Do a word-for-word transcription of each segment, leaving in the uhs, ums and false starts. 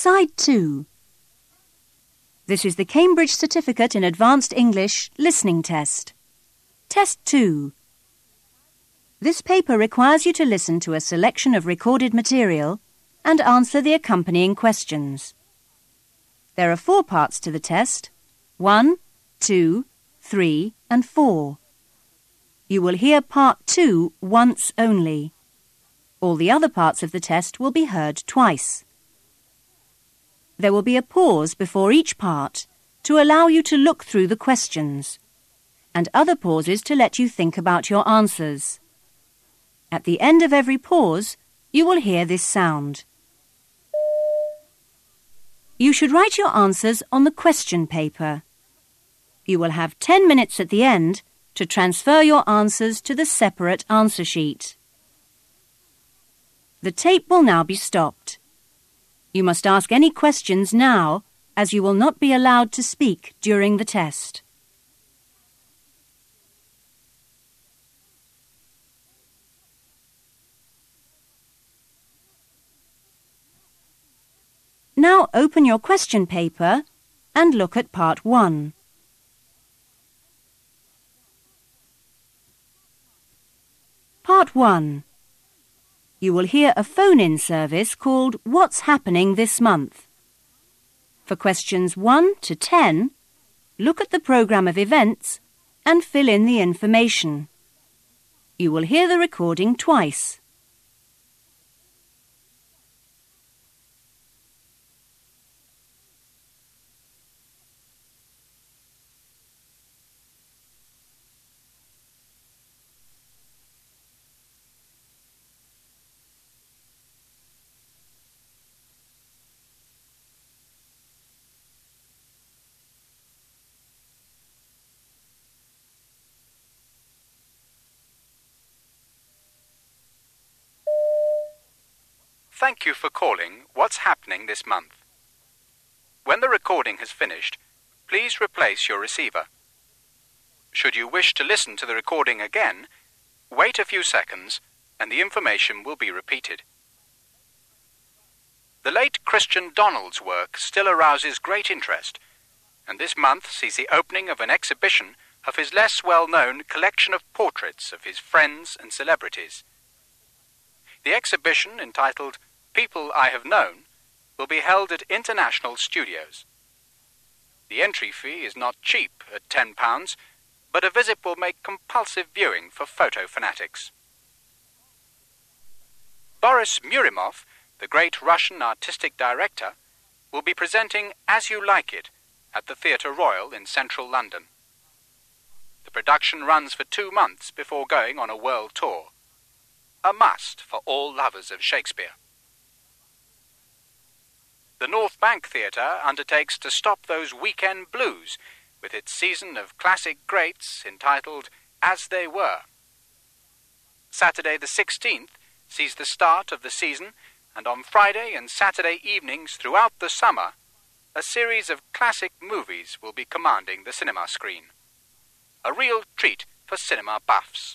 Side two. This is the Cambridge Certificate in Advanced English Listening Test. Test two. This paper requires you to listen to a selection of recorded material and answer the accompanying questions. There are four parts to the test: one, two, three and four. You will hear part two once only. All the other parts of the test will be heard twice. There will be a pause before each part to allow you to look through the questions, and other pauses to let you think about your answers. At the end of every pause, you will hear this sound. You should write your answers on the question paper. You will have ten minutes at the end to transfer your answers to the separate answer sheet. The tape will now be stopped. You must ask any questions now, as you will not be allowed to speak during the test. Now open your question paper and look at part one. Part one. You will hear a phone-in service called What's Happening This Month. For questions one to ten, look at the programme of events and fill in the information. You will hear the recording twice. Thank you for calling What's Happening This Month. When the recording has finished, please replace your receiver. Should you wish to listen to the recording again, wait a few seconds and the information will be repeated. The late Christian Donald's work still arouses great interest, and this month sees the opening of an exhibition of his less well-known collection of portraits of his friends and celebrities. The exhibition, entitled People I Have Known, will be held at International Studios. The entry fee is not cheap at ten pounds, but a visit will make compulsive viewing for photo fanatics. Boris Murimov, the great Russian artistic director, will be presenting As You Like It at the Theatre Royal in central London. The production runs for two months before going on a world tour. A must for all lovers of Shakespeare. The North Bank Theatre undertakes to stop those weekend blues with its season of classic greats entitled As They Were. Saturday the sixteenth sees the start of the season, and on Friday and Saturday evenings throughout the summer, a series of classic movies will be commanding the cinema screen. A real treat for cinema buffs.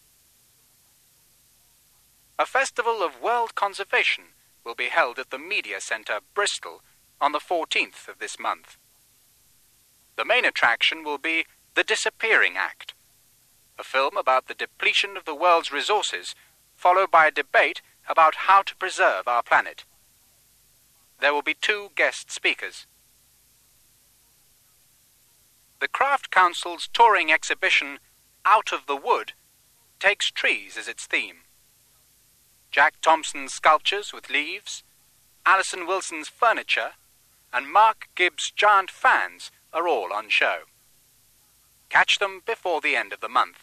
A festival of world conservation will be held at the Media Centre, Bristol, on the fourteenth of this month. The main attraction will be The Disappearing Act, a film about the depletion of the world's resources, followed by a debate about how to preserve our planet. There will be two guest speakers. The Craft Council's touring exhibition, Out of the Wood, takes trees as its theme. Jack Thompson's sculptures with leaves, Alison Wilson's furniture, and Mark Gibbs' giant fans are all on show. Catch them before the end of the month.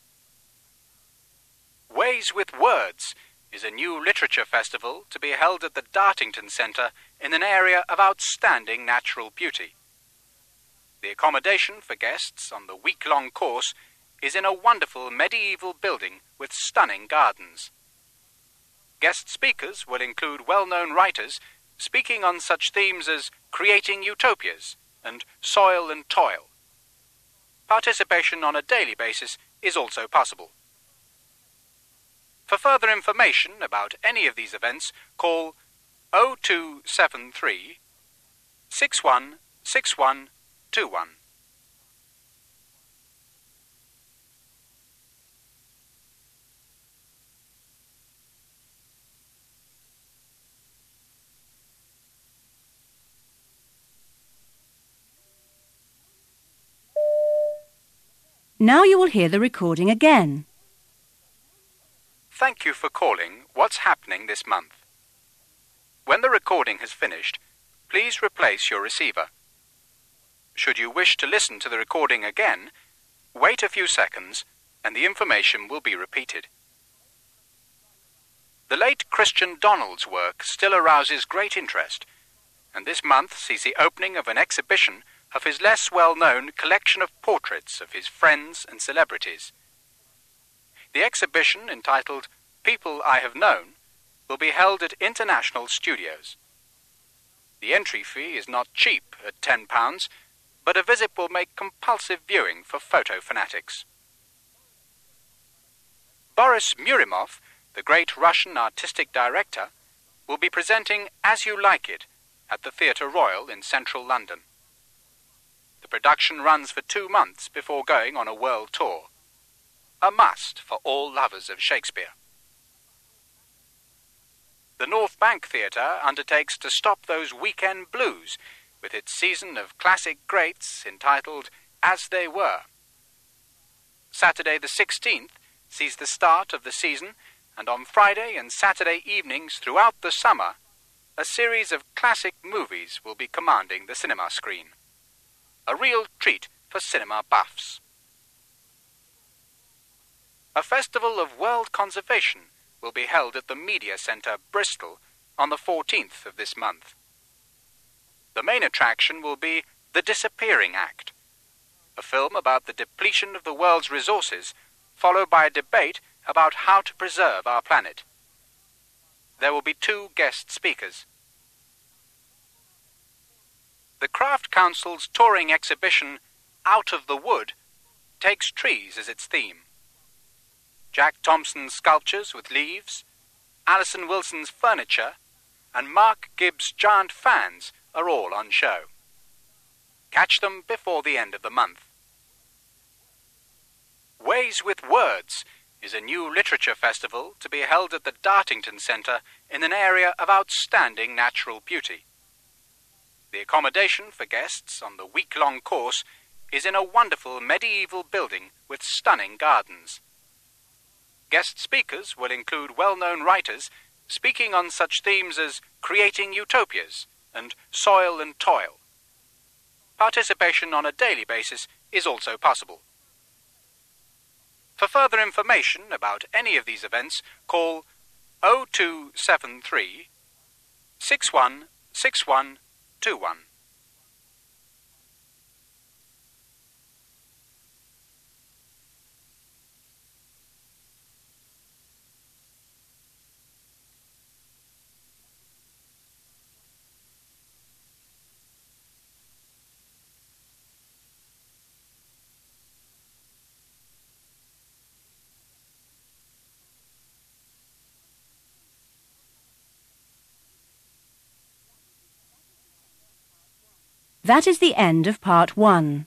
Ways with Words is a new literature festival to be held at the Dartington Centre in an area of outstanding natural beauty. The accommodation for guests on the week-long course is in a wonderful medieval building with stunning gardens. Guest speakers will include well-known writers speaking on such themes as creating utopias and soil and toil. Participation on a daily basis is also possible. For further information about any of these events, call oh two seven three, six one six one two one. Now you will hear the recording again. Thank you for calling What's Happening This Month. When the recording has finished, please replace your receiver. Should you wish to listen to the recording again, wait a few seconds and the information will be repeated. The late Christian Donald's work still arouses great interest, and this month sees the opening of an exhibition of his less well-known collection of portraits of his friends and celebrities. The exhibition, entitled People I Have Known, will be held at International Studios. The entry fee is not cheap at ten pounds, but a visit will make compulsive viewing for photo fanatics. Boris Murimov, the great Russian artistic director, will be presenting As You Like It at the Theatre Royal in central London. The production runs for two months before going on a world tour. A must for all lovers of Shakespeare. The North Bank Theatre undertakes to stop those weekend blues with its season of classic greats entitled As They Were. Saturday the sixteenth sees the start of the season, and on Friday and Saturday evenings throughout the summer, a series of classic movies will be commanding the cinema screen. A real treat for cinema buffs. A festival of world conservation will be held at the Media Centre, Bristol, on the fourteenth of this month. The main attraction will be The Disappearing Act, a film about the depletion of the world's resources, followed by a debate about how to preserve our planet. There will be two guest speakers. The Craft Council's touring exhibition, Out of the Wood, takes trees as its theme. Jack Thompson's sculptures with leaves, Alison Wilson's furniture, and Mark Gibbs' giant fans are all on show. Catch them before the end of the month. Ways with Words is a new literature festival to be held at the Dartington Centre in an area of outstanding natural beauty. The accommodation for guests on the week-long course is in a wonderful medieval building with stunning gardens. Guest speakers will include well-known writers speaking on such themes as creating utopias and soil and toil. Participation on a daily basis is also possible. For further information about any of these events, call oh two seven three, six one six one two one. That is the end of part one.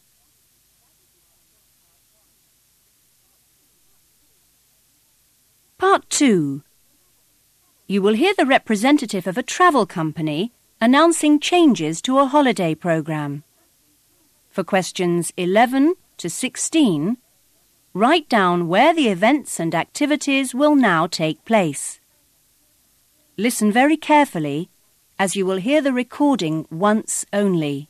Part two. You will hear the representative of a travel company announcing changes to a holiday programme. For questions eleven to sixteen, write down where the events and activities will now take place. Listen very carefully, as you will hear the recording once only.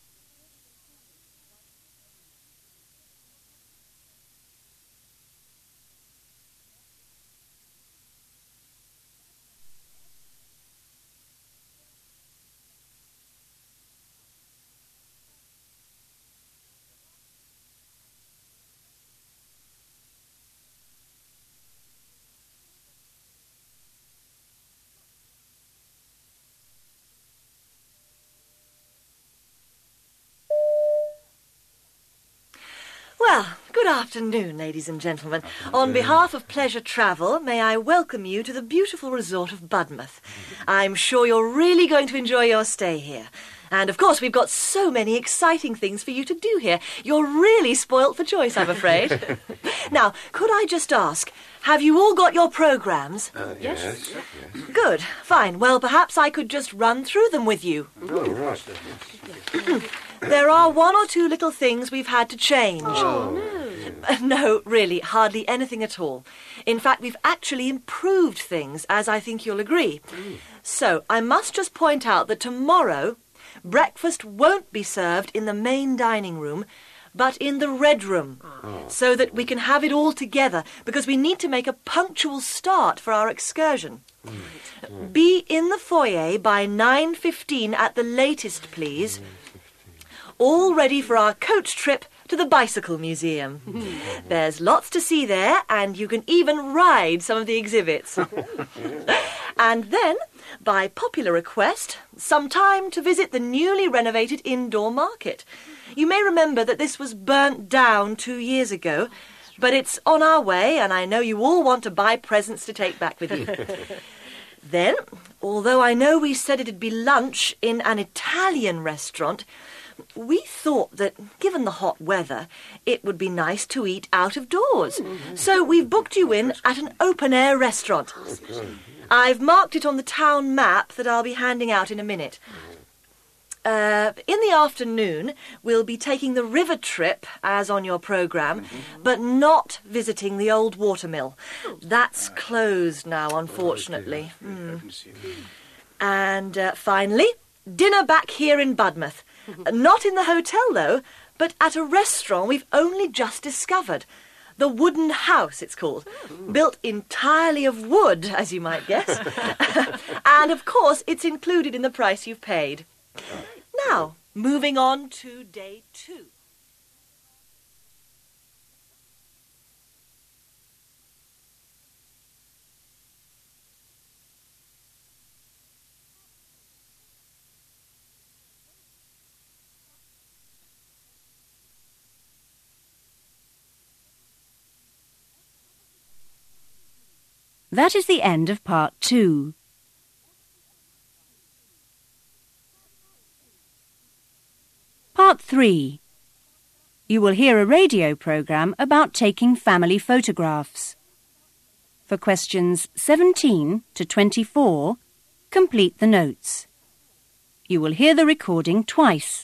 Good afternoon, ladies and gentlemen. On behalf of Pleasure Travel, may I welcome you to the beautiful resort of Budmouth. I'm sure you're really going to enjoy your stay here. And, of course, we've got so many exciting things for you to do here. You're really spoilt for choice, I'm afraid. Now, could I just ask, have you all got your programmes? Uh, yes. yes. yes. Good. Fine. Well, perhaps I could just run through them with you. Oh, right. There are one or two little things we've had to change. Oh, no. No, really, hardly anything at all. In fact, we've actually improved things, as I think you'll agree. Mm. So, I must just point out that tomorrow breakfast won't be served in the main dining room, but in the red room, oh. so that we can have it all together, because we need to make a punctual start for our excursion. Mm. Mm. Be in the foyer by nine fifteen at the latest, please. All ready for our coach trip to the Bicycle Museum. There's lots to see there, and you can even ride some of the exhibits. And then, by popular request, some time to visit the newly renovated indoor market. You may remember that this was burnt down two years ago, but it's on our way, and I know you all want to buy presents to take back with you. Then, although I know we said it'd be lunch in an Italian restaurant, we thought that, given the hot weather, it would be nice to eat out of doors. Mm-hmm. So we've booked you in at an open-air restaurant. Okay. I've marked it on the town map that I'll be handing out in a minute. Uh, in the afternoon, we'll be taking the river trip, as on your programme, mm-hmm. but not visiting the old watermill. That's closed now, unfortunately. Oh, mm. And uh, finally, dinner back here in Budmouth. Not in the hotel, though, but at a restaurant we've only just discovered. The Wooden House, it's called. Ooh. Built entirely of wood, as you might guess. And, of course, it's included in the price you've paid. Now, moving on to day two. That is the end of part two. Part three. You will hear a radio programme about taking family photographs. For questions seventeen to twenty-four, complete the notes. You will hear the recording twice.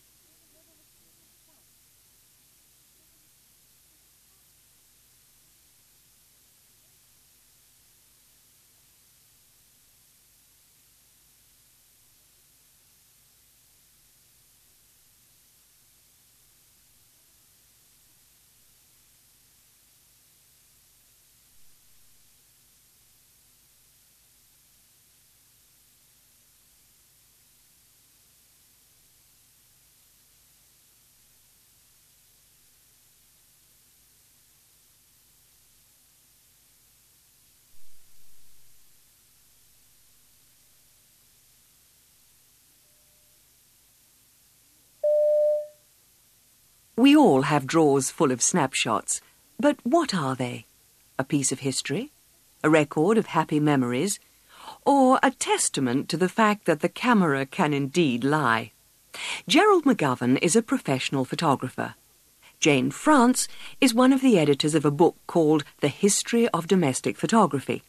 We all have drawers full of snapshots, but what are they? A piece of history? A record of happy memories? Or a testament to the fact that the camera can indeed lie? Gerald McGovern is a professional photographer. Jane France is one of the editors of a book called The History of Domestic Photography.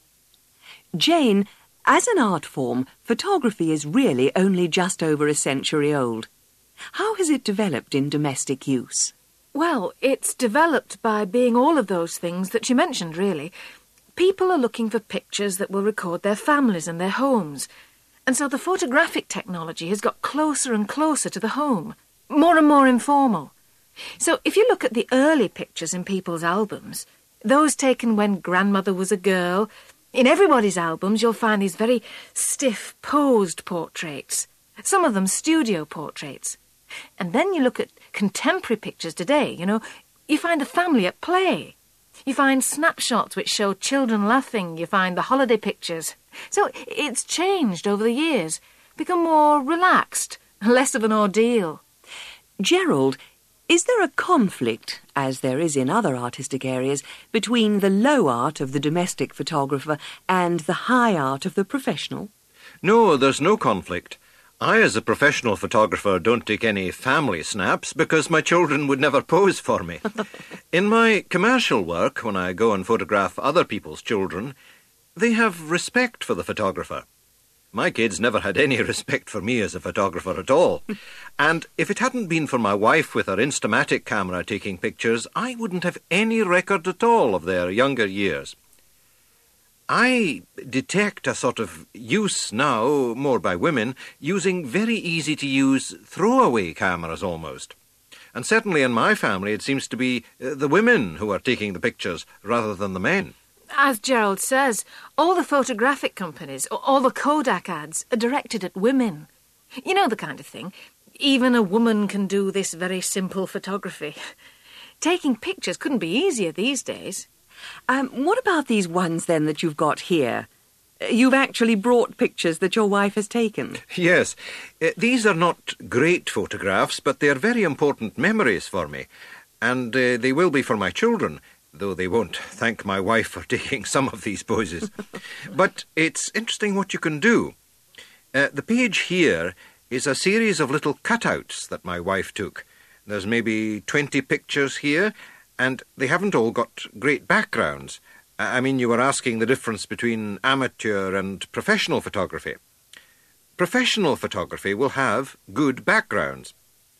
Jane, as an art form, photography is really only just over a century old. How has it developed in domestic use? Well, it's developed by being all of those things that you mentioned, really. People are looking for pictures that will record their families and their homes. And so the photographic technology has got closer and closer to the home, more and more informal. So if you look at the early pictures in people's albums, those taken when grandmother was a girl, in everybody's albums you'll find these very stiff, posed portraits, some of them studio portraits. And then you look at contemporary pictures today, you know, you find the family at play. You find snapshots which show children laughing. You find the holiday pictures. So it's changed over the years, become more relaxed, less of an ordeal. Gerald, Is there a conflict, as there is in other artistic areas, between the low art of the domestic photographer and the high art of the professional? No, there's no conflict. I, as a professional photographer, don't take any family snaps because my children would never pose for me. In my commercial work, when I go and photograph other people's children, they have respect for the photographer. My kids never had any respect for me as a photographer at all. And if it hadn't been for my wife with her Instamatic camera taking pictures, I wouldn't have any record at all of their younger years. I detect a sort of use now, more by women, using very easy-to-use throwaway cameras almost. And certainly in my family it seems to be uh, the women who are taking the pictures rather than the men. As Gerald says, all the photographic companies, all the Kodak ads are directed at women. You know the kind of thing. Even a woman can do this very simple photography. Taking pictures couldn't be easier these days. Um, what about these ones, then, that you've got here? You've actually brought pictures that your wife has taken. Yes. Uh, these are not great photographs, but they are very important memories for me. And uh, they will be for my children, though they won't thank my wife for taking some of these poses. But it's interesting what you can do. Uh, the page here is a series of little cutouts that my wife took. There's maybe twenty pictures here, and they haven't all got great backgrounds. I mean, you were asking the difference between amateur and professional photography. Professional photography will have good backgrounds.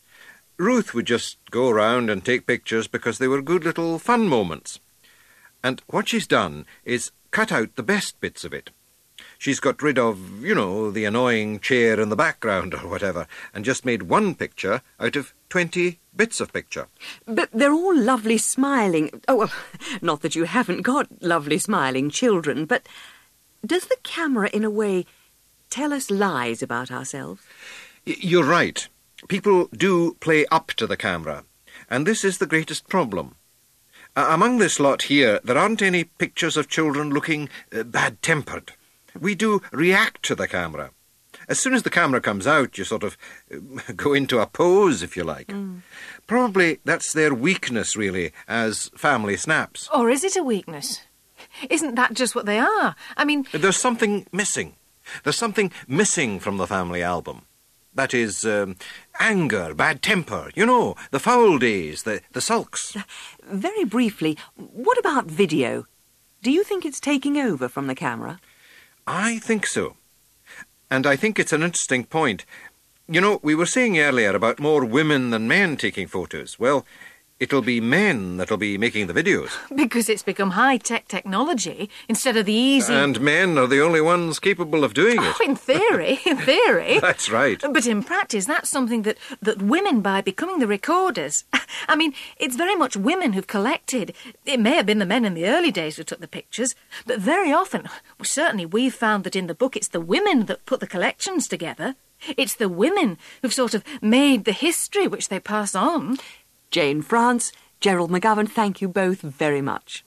Ruth would just go around and take pictures because they were good little fun moments. And what she's done is cut out the best bits of it. She's got rid of, you know, the annoying chair in the background or whatever, and just made one picture out of twenty bits of picture. But they're all lovely smiling... Oh, well, not that you haven't got lovely smiling children, but does the camera, in a way, tell us lies about ourselves? Y- you're right. People do play up to the camera, and this is the greatest problem. Uh, among this lot here, there aren't any pictures of children looking uh, bad-tempered. We do react to the camera. As soon as the camera comes out, you sort of uh, go into a pose, if you like. Mm. Probably that's their weakness, really, as family snaps. Or is it a weakness? Isn't that just what they are? I mean... There's something missing. There's something missing from the family album. That is, um, anger, bad temper, you know, the foul days, the, the sulks. Very briefly, what about video? Do you think it's taking over from the camera? I think so. And I think it's an interesting point. You know, we were saying earlier about more women than men taking photos. Well, it'll be men that'll be making the videos. Because it's become high-tech technology instead of the easy... And men are the only ones capable of doing it. Oh, in theory, in theory. That's right. But in practice, that's something that, that women, by becoming the recorders... I mean, it's very much women who've collected. It may have been the men in the early days who took the pictures, but very often, well, certainly we've found that in the book it's the women that put the collections together. It's the women who've sort of made the history which they pass on. Jane France, Gerald McGovern, thank you both very much.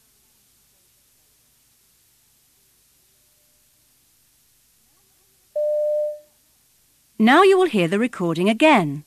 Now you will hear the recording again.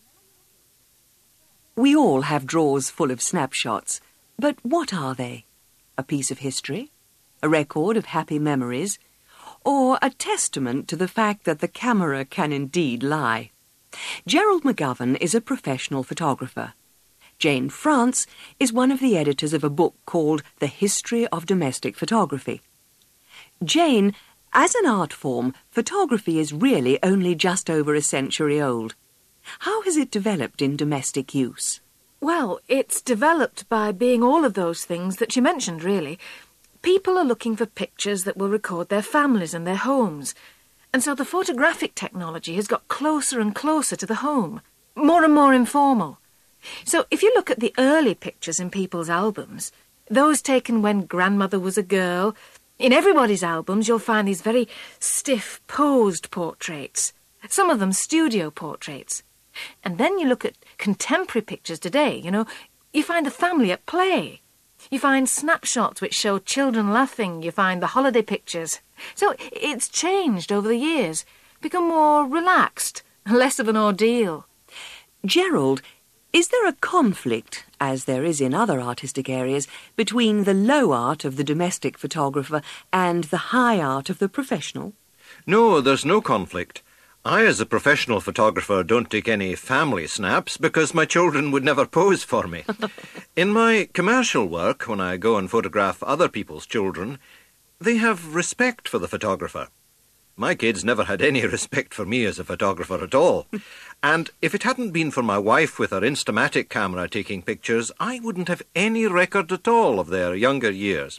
We all have drawers full of snapshots, but what are they? A piece of history? A record of happy memories? Or a testament to the fact that the camera can indeed lie? Gerald McGovern is a professional photographer. Jane France is one of the editors of a book called The History of Domestic Photography. Jane, as an art form, photography is really only just over a century old. How has it developed in domestic use? Well, it's developed by being all of those things that you mentioned, really. People are looking for pictures that will record their families and their homes. And so the photographic technology has got closer and closer to the home, more and more informal. So if you look at the early pictures in people's albums, those taken when grandmother was a girl, in everybody's albums you'll find these very stiff, posed portraits, some of them studio portraits. And then you look at contemporary pictures today, you know, you find the family at play. You find snapshots which show children laughing. You find the holiday pictures. So it's changed over the years, become more relaxed, less of an ordeal. Gerald, Is there a conflict, as there is in other artistic areas, between the low art of the domestic photographer and the high art of the professional? No, there's no conflict. I, as a professional photographer, don't take any family snaps because my children would never pose for me. In my commercial work, when I go and photograph other people's children, they have respect for the photographer. My kids never had any respect for me as a photographer at all. And if it hadn't been for my wife with her Instamatic camera taking pictures, I wouldn't have any record at all of their younger years.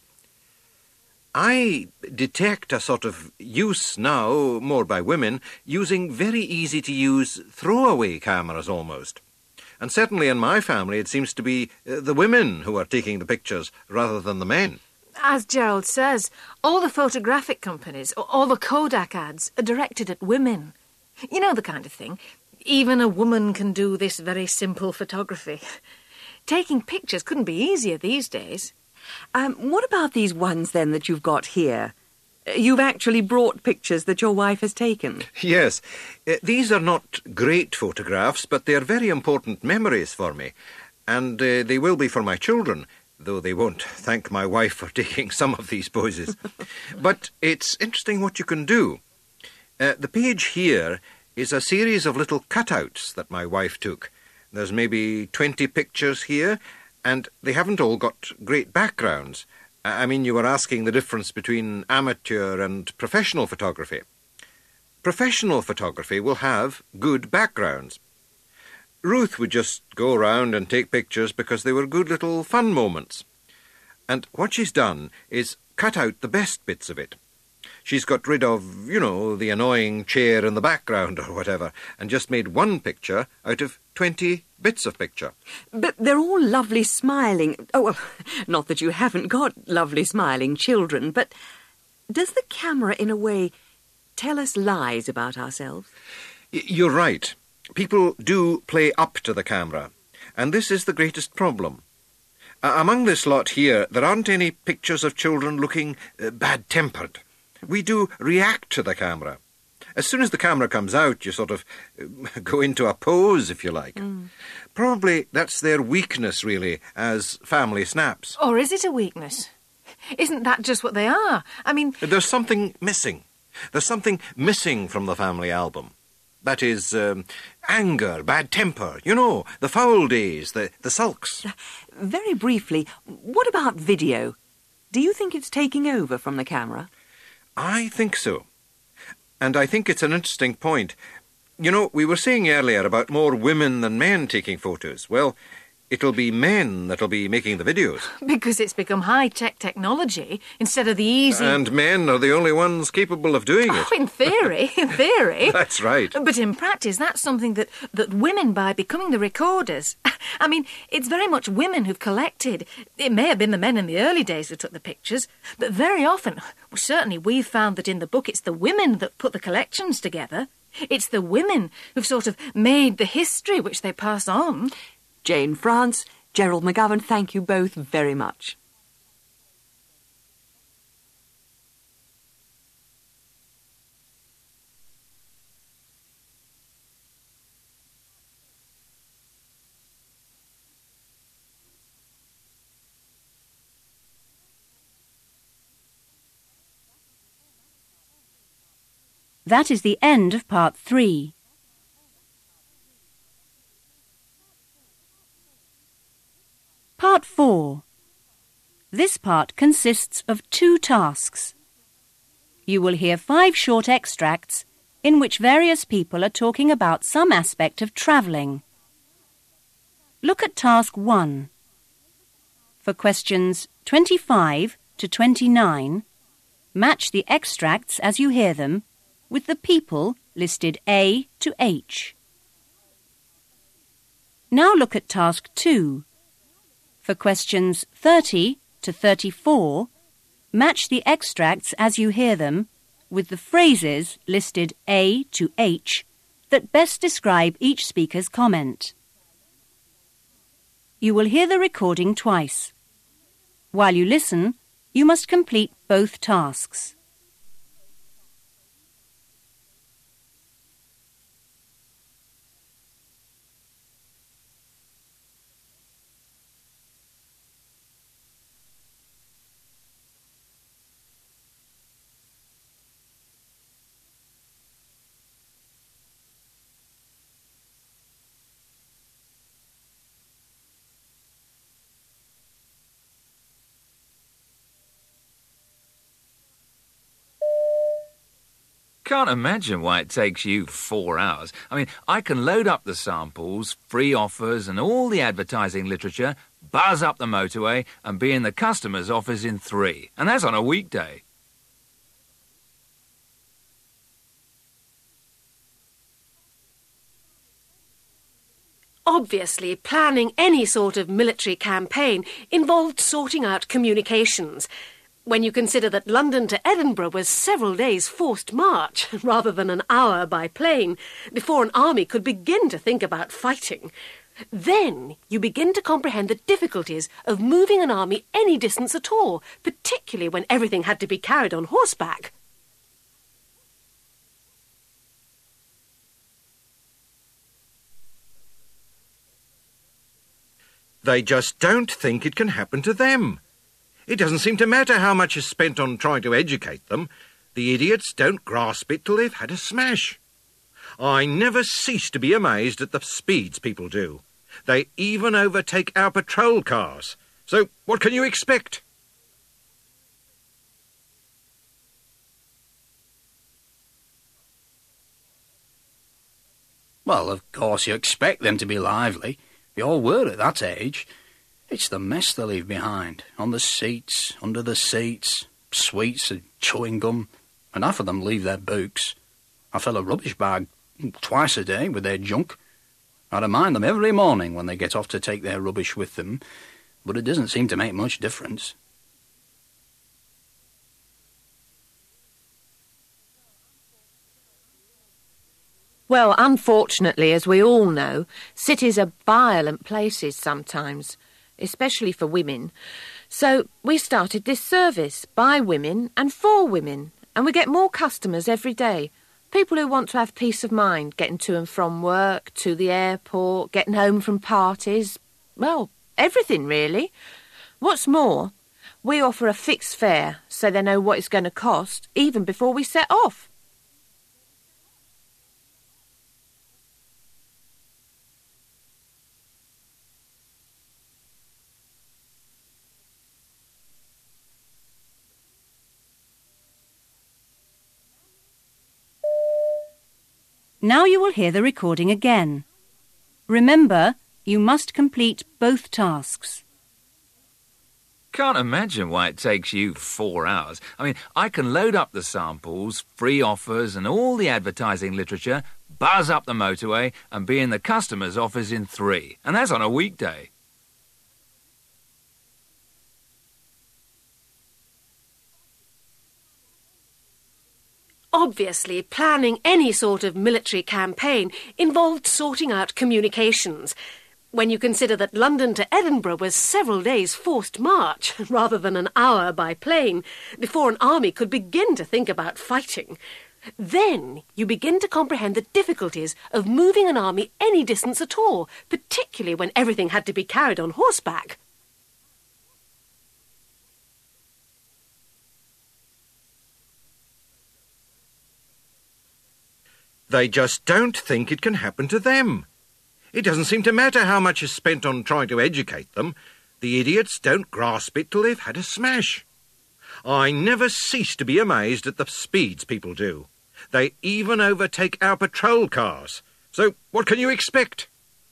I detect a sort of use now, more by women, using very easy-to-use throwaway cameras almost. And certainly in my family it seems to be uh, the women who are taking the pictures rather than the men. As Gerald says, all the photographic companies, all the Kodak ads are directed at women. You know the kind of thing. Even a woman can do this very simple photography. Taking pictures couldn't be easier these days. Um, what about these ones, then, that you've got here? You've actually brought pictures that your wife has taken. Yes. Uh, these are not great photographs, but they are very important memories for me. And uh, they will be for my children, though they won't thank my wife for taking some of these poses. But it's interesting what you can do. Uh, the page here is a series of little cutouts that my wife took. There's maybe twenty pictures here, and they haven't all got great backgrounds. I mean, you were asking the difference between amateur and professional photography. Professional photography will have good backgrounds. Ruth would just go around and take pictures because they were good little fun moments. And what she's done is cut out the best bits of it. She's got rid of, you know, the annoying chair in the background or whatever, and just made one picture out of twenty bits of picture. But they're all lovely smiling... Oh, well, not that you haven't got lovely smiling children, but does the camera, in a way, tell us lies about ourselves? Y- you're right. People do play up to the camera, and this is the greatest problem. Uh, among this lot here, there aren't any pictures of children looking uh, bad-tempered. We do react to the camera. As soon as the camera comes out, you sort of uh, go into a pose, if you like. Mm. Probably that's their weakness, really, as family snaps. Or is it a weakness? Isn't that just what they are? I mean... There's something missing. There's something missing from the family album. That is, um, anger, bad temper, you know, the foul days, the, the sulks. Uh, very briefly, what about video? Do you think it's taking over from the camera? I think so. And I think it's an interesting point. You know, we were saying earlier about more women than men taking photos. Well, it'll be men that'll be making the videos. Because it's become high-tech technology instead of the easy... And men are the only ones capable of doing it. Oh, in theory, in theory. That's right. But in practice, that's something that, that women, by becoming the recorders... I mean, it's very much women who've collected. It may have been the men in the early days who took the pictures, but very often, well, certainly we've found that in the book it's the women that put the collections together. It's the women who've sort of made the history which they pass on. Jane France, Gerald McGovern, thank you both very much. That is the end of part three. Part four. This part consists of two tasks. You will hear five short extracts in which various people are talking about some aspect of travelling. Look at task one. For questions twenty-five to twenty-nine, match the extracts as you hear them with the people listed A to H. Now look at task two. For questions thirty to thirty-four, match the extracts as you hear them with the phrases listed A to H that best describe each speaker's comment. You will hear the recording twice. While you listen, you must complete both tasks. Can't imagine why it takes you four hours. I mean, I can load up the samples, free offers and all the advertising literature, buzz up the motorway and be in the customer's office in three. And that's on a weekday. Obviously, planning any sort of military campaign involved sorting out communications. When you consider that London to Edinburgh was several days' forced march, rather than an hour by plane, before an army could begin to think about fighting, then you begin to comprehend the difficulties of moving an army any distance at all, particularly when everything had to be carried on horseback. They just don't think it can happen to them. It doesn't seem to matter how much is spent on trying to educate them. The idiots don't grasp it till they've had a smash. I never cease to be amazed at the speeds people do. They even overtake our patrol cars. So what can you expect? Well, of course you expect them to be lively. We all were at that age. It's the mess they leave behind, on the seats, under the seats, sweets and chewing gum, and half of them leave their books. I fill a rubbish bag twice a day with their junk. I remind them every morning when they get off to take their rubbish with them, but it doesn't seem to make much difference. Well, unfortunately, as we all know, cities are violent places sometimes, especially for women. So we started this service by women and for women, and we get more customers every day. People who want to have peace of mind, getting to and from work, to the airport, getting home from parties. Well, everything really. What's more, we offer a fixed fare so they know what it's going to cost even before we set off. Now you will hear the recording again. Remember, you must complete both tasks. Can't imagine why it takes you four hours. I mean, I can load up the samples, free offers and all the advertising literature, buzz up the motorway and be in the customer's office in three. And that's on a weekday. Obviously, planning any sort of military campaign involved sorting out communications. When you consider that London to Edinburgh was several days' forced march, rather than an hour by plane, before an army could begin to think about fighting, then you begin to comprehend the difficulties of moving an army any distance at all, particularly when everything had to be carried on horseback. They just don't think it can happen to them. It doesn't seem to matter how much is spent on trying to educate them. The idiots don't grasp it till they've had a smash. I never cease to be amazed at the speeds people do. They even overtake our patrol cars. So what can you expect?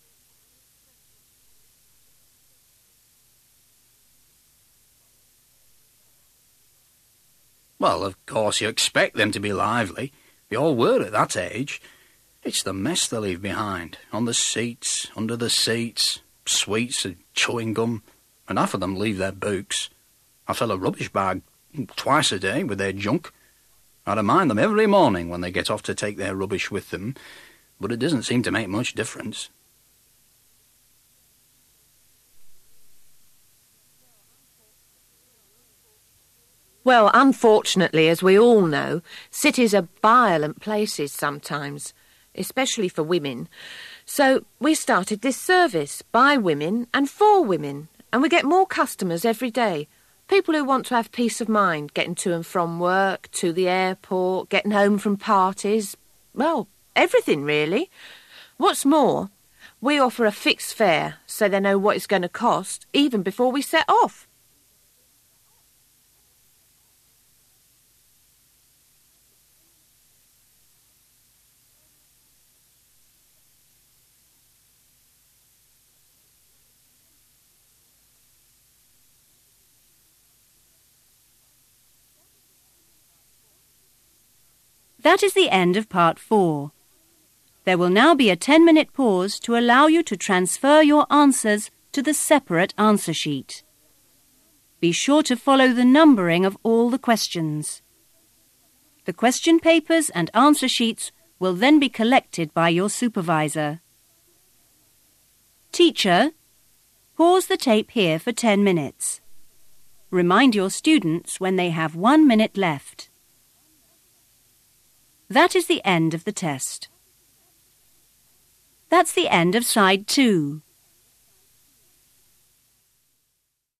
Well, of course you expect them to be lively. We all were at that age. It's the mess they leave behind, on the seats, under the seats, sweets and chewing gum, and half of them leave their books. I fill a rubbish bag twice a day with their junk. I remind them every morning when they get off to take their rubbish with them, but it doesn't seem to make much difference. Well, unfortunately, as we all know, cities are violent places sometimes, especially for women. So we started this service by women and for women, and we get more customers every day. People who want to have peace of mind, getting to and from work, to the airport, getting home from parties. Well, everything really. What's more, we offer a fixed fare so they know what it's going to cost even before we set off. That is the end of part four. There will now be a ten-minute pause to allow you to transfer your answers to the separate answer sheet. Be sure to follow the numbering of all the questions. The question papers and answer sheets will then be collected by your supervisor. Teacher, pause the tape here for ten minutes. Remind your students when they have one minute left. That is the end of the test. That's the end of side two.